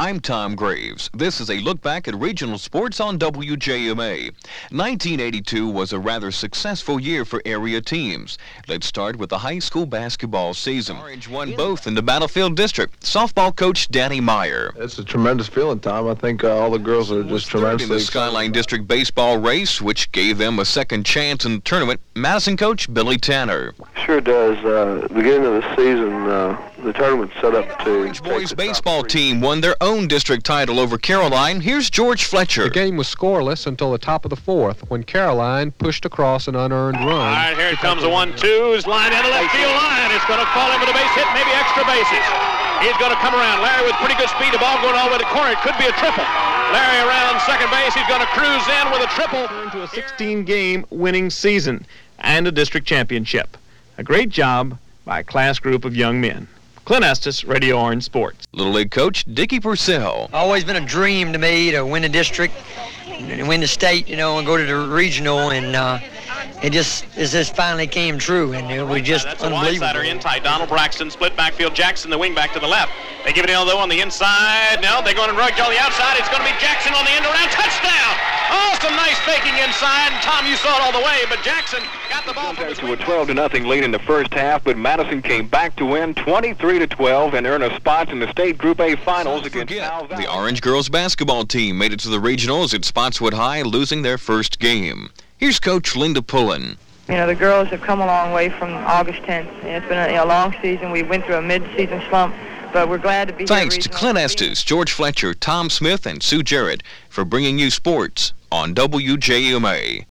I'm Tom Graves. This is a look back at regional sports on WJMA. 1982 was a rather successful year for area teams. Let's start with the high school basketball season. Orange won both in the Battlefield District. Softball coach Danny Meyer. It's a tremendous feeling, Tom. I think all the girls are just tremendously in the Skyline District baseball race, which gave them a second chance in the tournament. Madison coach Billy Tanner. Sure does. Beginning of the season, the tournament set up to... Orange boys baseball team won their own district title over Caroline. Here's George Fletcher. The game was scoreless until the top of the fourth when Caroline pushed across an unearned run. All right, here comes a 1-2. Line in the left field line. It's going to fall in with a base hit, maybe extra bases. He's going to come around. Larry with pretty good speed. The ball going all the way to the corner. It could be a triple. Larry around second base. He's going to cruise in with a triple. To a 16-game winning season and a district championship. A great job by a class group of young men. Clint Estes, Radio Orange Sports. Little League coach Dickie Purcell. Always been a dream to me to win the district, and win the state, and go to the regional, and it just finally came true, and it was just unbelievable. That's a wide-sider in tight. Donald Braxton split backfield. Jackson, the wing back to the left. They give it in, though, on the inside. No, they're going to rug on the outside. It's going to be Jackson on the end around. Touchdown! Oh, some nice faking inside. And Tom, you saw it all the way, but Jackson got the ball from his to a 12-0 lead in the first half, but Madison came back to win 23-12 and earn a spot in the state Group A finals against Cal Valley. The Orange girls basketball team made it to the regionals at Spotswood High, losing their first game. Here's Coach Linda Pullen. The girls have come a long way from August 10th. It's been a long season. We went through a mid-season slump, but we're glad to be here. Thanks to Clint Estes, George Fletcher, Tom Smith, and Sue Jarrett for bringing you sports on WJMA.